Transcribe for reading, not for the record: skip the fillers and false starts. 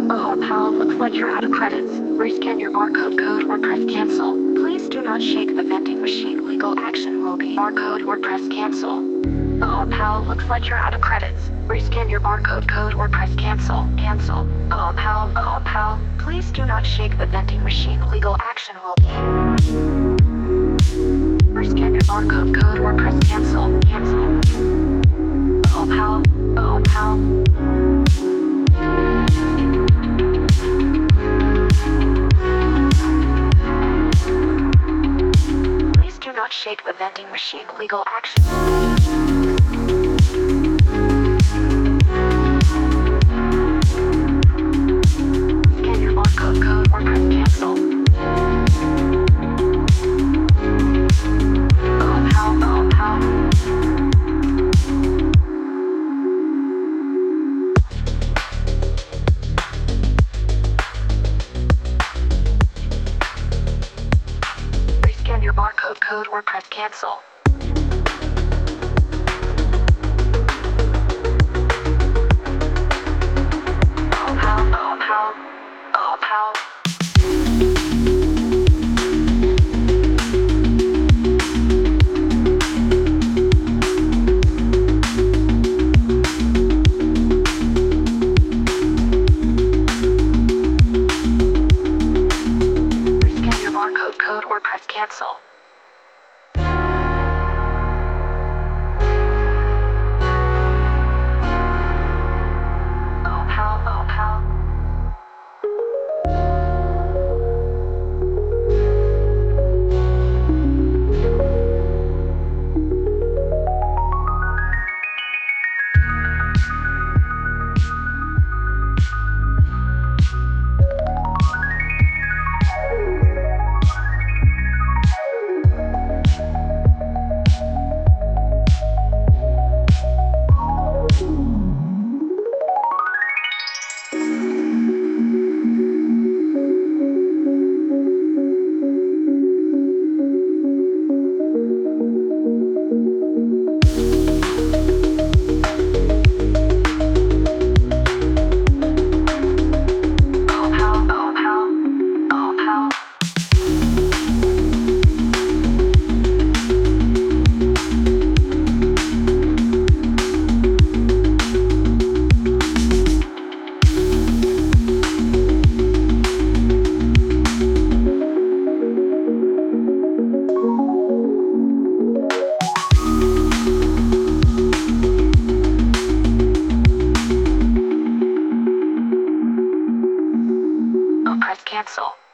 Oh, pal, looks like you're out of credits. Rescan your barcode code or press cancel. Please do not shake the vending machine. Legal action will be barcode or press cancel. Oh, pal, looks like you're out of credits. Rescan your barcode code or press cancel. Cancel. Oh, pal, please do not shake the vending machine. Legal action will be. Rescan your barcode code or press cancel. Cancel. Oh, pal. Oh, pal. Do not shake the vending machine. Legal action. Scan your barcode code or press cancel. Oh, pal, oh, pal. Rescan your barcode code or press cancel. Oh, pal, oh, pal. Oh, pal. Rescan your barcode code or press cancel. Oh, pal, oh, pal. Press cancel.